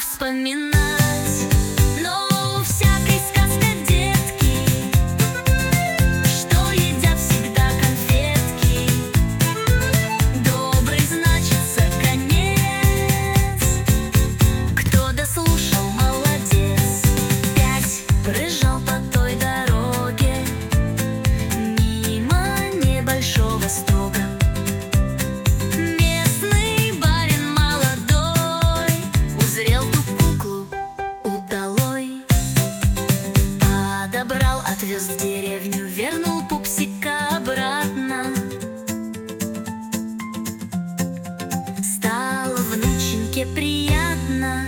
вспоминать. Но у всякой сказка детки, что едят всегда конфетки. Добрый значится конец. Кто дослушал, молодец. 5 проезжал по той дороге мимо небольшого стога. Местный барин молодой узрел ту куклу удалой. Подобрал, отвез в деревню, вернул пупсика обратно. Стало внученьке приятно.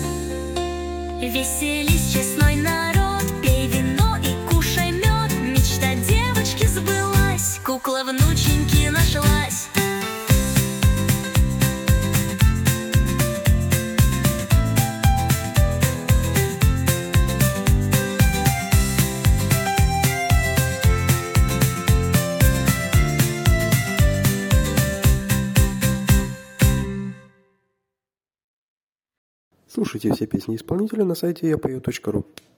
Веселись, честной народ, пей вино и кушай мед. Мечта девочки сбылась, кукла внученьки нашлась. Слушайте все песни исполнителя на сайте yapою.ru.